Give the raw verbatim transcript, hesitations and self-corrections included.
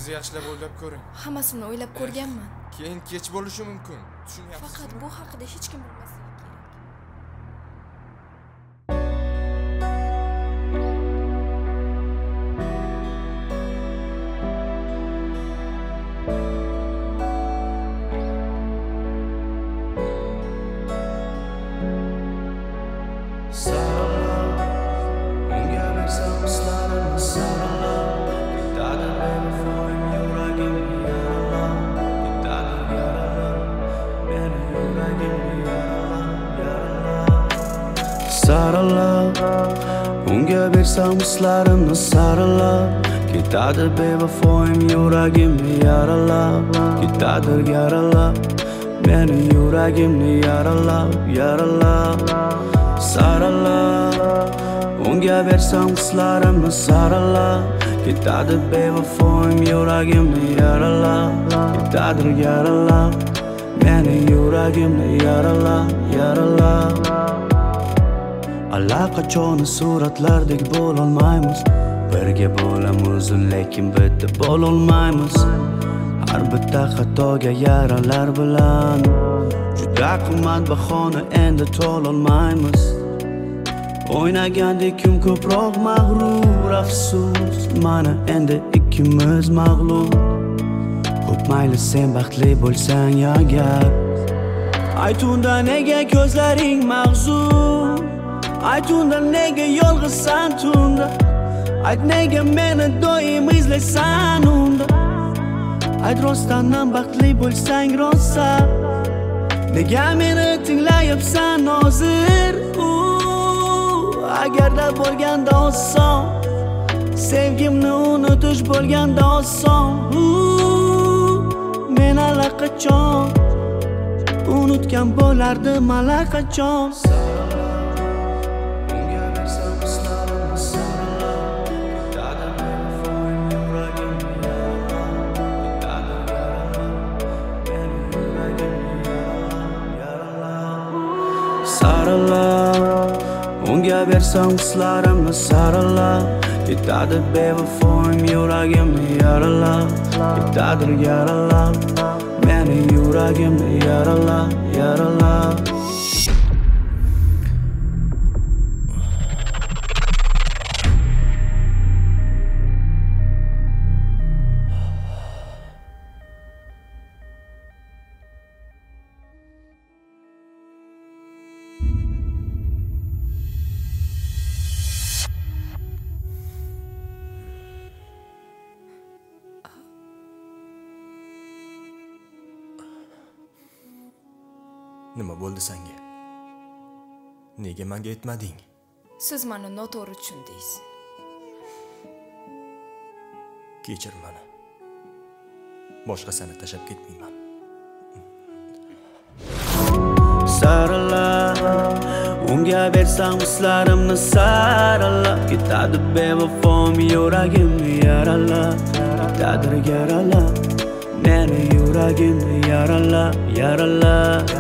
o'zingizni yaxshilab o'ylab ko'ring. Hammasini o'ylab ko'rganman. Keyin kech bo'lishi mumkin. Tushunyapsizmi? Faqat bu haqida hech kim bilmasligi kerak. Sarılab, unga bersam hislarimni sarılab, ketadi bevafoyim yuragimni yaralab, ketadir yaralab, meni yuragimni yaralab, yaralab. Sarılab, unga bersam hislarimni sarılab, ketadi bevafoyim yuragimni yaralab, ketadir yaralab, meni yuragimni yaralab, yaralab. Allaqachon suratlardek bo'lolmaymiz, birga bo'lamiz lekin bitta bo'lolmaymiz. Har bitta xatoga yaralar bilan juda qimmat bahona endi to'lolmaymiz. O'ynagandek kim ko'proq mag'rur, afsus mana endi ikkimiz mag'lub. Xo'p mayli sen baxtli bo'lsang agar, ayt unda nega ko'zlaring mag'zun, ayt unda nega yolg'izsan tunda, ayt nega meni doim izlaysan unda, ayt rostdan baxtli bo'lsang rosa, nega meni tinglayapsan hozir? Agarda bo'lganda oson, sevgimni unutish bo'lganda oson, men allaqachon unutgan bo'lardim allaqachon. Sarılab, unga bersam hislarimni sarılab, ketadi bevafoyim yuragimni yaralab, ketadir yaralab, meni yuragimni yaralab, yaralab. Nima bo'ldi senga? Nega menga aytmading? Siz meni noto'g'ri tushundingiz. Kechir meni. Boshqa seni tashlab ketmayman. Sarılab, unga bersam hislarimni sarılab, ketadi bevafoyim yuragimni yaralab, ketadir yaralab, meni yuragimni yaralab, yaralab.